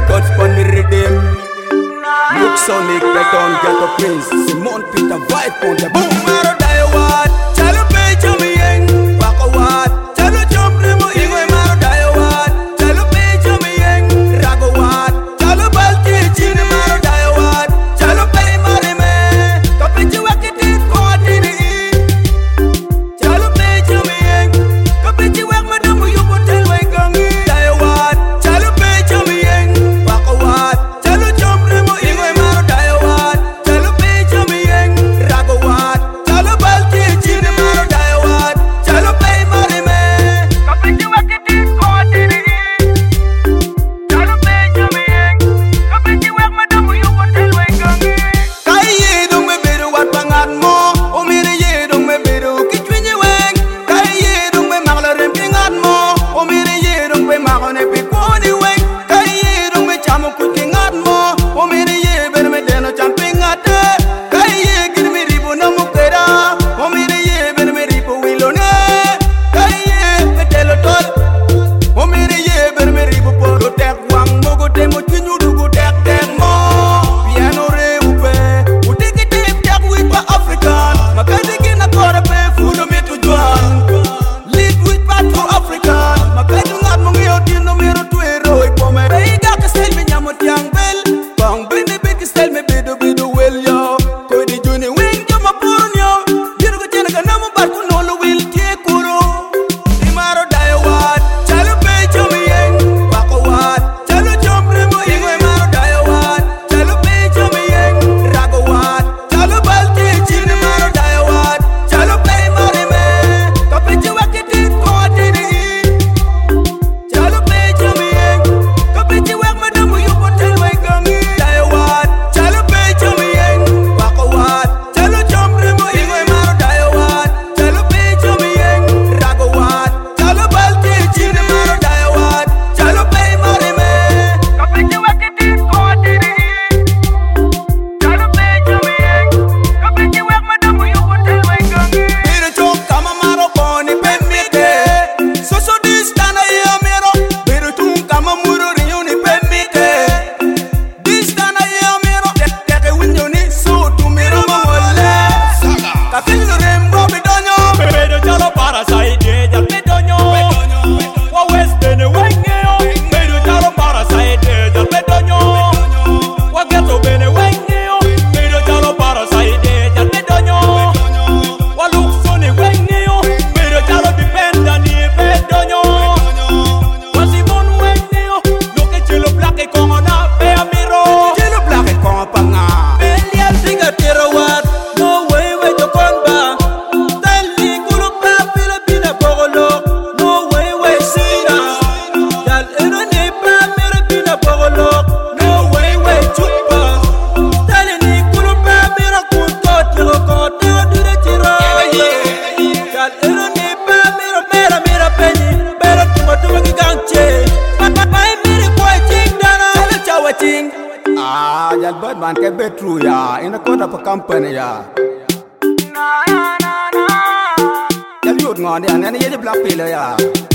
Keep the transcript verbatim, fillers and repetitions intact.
records pon me rhythm. Look Sonic, Beton, Ghetto Prince, Simon Peter, vibe on the boom. Maro die what? Chalo pay chumi yeng. Wako what? Chalo jump remo ingwe maro die what? Chalo pay chumi yeng. Rago what? Chalo balti chini maro die what? Chalo pay mare me. Kapichi wakiti kwa dini. Chalo pay chumi yeng. Kapichi wak madamu yuko telwe gangi. Die what? Chalo pay chumi yeng. Wako what? Chalo jump remo ingwe maro die what? Chalo pay chumi yeng. Rago what? Chalo balti chini maro die what? Chalo pay mare me. Kapichi wakiti kwa dini. Chalo pay chumi yeng. Kapichi wak madamu yuko telwe gangi. Kai ye dong me beru wat pangat mo. O mere ye dong me beru kichwinye weng. Kai ye dong me magla rem pingat mo. O mere ye dong me magone pikoni weng. Kai ye dong me chamo kutingat mo. O mere ye ber me deno champingate. Kai ye gir me ribo na mukera. O mere ye ber me ribo wilone. Kai ye me telo tol. O mere ye ber me ribo poro tek wang mogo temo chinyu dugu tek tek mo. Piano re upe. Utiki tip tek with pa African. Makati kina kore pe funo me tu juan. Lead with Patro African. Makati ngat mo ngeo tino mero tuero ipome. Reiga kastel me nyamo tiang bel. Bang bini big kastel me bidu bidu wel yo. Koi di juni wing jama purun yo. Biru ko chena ka namo barku nolo wil tie kuro. Imaro dayo wat. Chalo pay chumi yeng. Wako wat. Chalo chomre mo ingwe maro dayo wat. Chalo pay chumi yeng. Rago wat. Chalo balti chini maro dayo wat. Chalo pay mare me. Kapichi wakiti kwa dini. Chalo pay chumi yeng. Kapichi wak madamu yuko telwe gangi. Dayo wat. Chalo pay chumi yeng. Wako wat. Chalo chomre mo ingwe maro dayo wat. Chalo pay chumi yeng. Rago wat. Chalo balti chini maro dayo wat. Chalo pay mare me. Kapichi wakiti kwa dini. Chalo pay chumi yeng. Kapichi wak madamu yuko telwe gangi. Biro chok kama maro koni pemite. Soso distana ya mero. Biro tung kama muro riuni pemite. Distana ya mero. Teke winyo ni so tu mero mamole. Kakilo rembo bidonyo. Pero chalo para saide ya pedonyo. Wa west bene wengeo. Pero chalo para saide ya pedonyo. Wa ghetto bene wengeo. Pero chalo para saide ya pedonyo. Wa luxoni wengeo. Pero chalo dependa ni pedonyo. Wa simon wengeo. Lo que chelo plaque con ona pe amiro. Chelo black e kon panga. Belial siga tero wat. No way we to konba. Tali kulu pa pila pina bogolo. No way we sira. Dal eno ni pa mira pina bogolo. No way we chupa. Tali ni kulu pa mira kunto tiro kote dure tiro. Dal eno ni pa mira mera mira penny. Pero tuma tuma giganche. Papa pai miri kwa ching dana. Chalo chawa ching. Ah, jal bad man ke betru ya. Ina kota pa company ya. Jal yut ngoni an. Ina ye black pillar ya.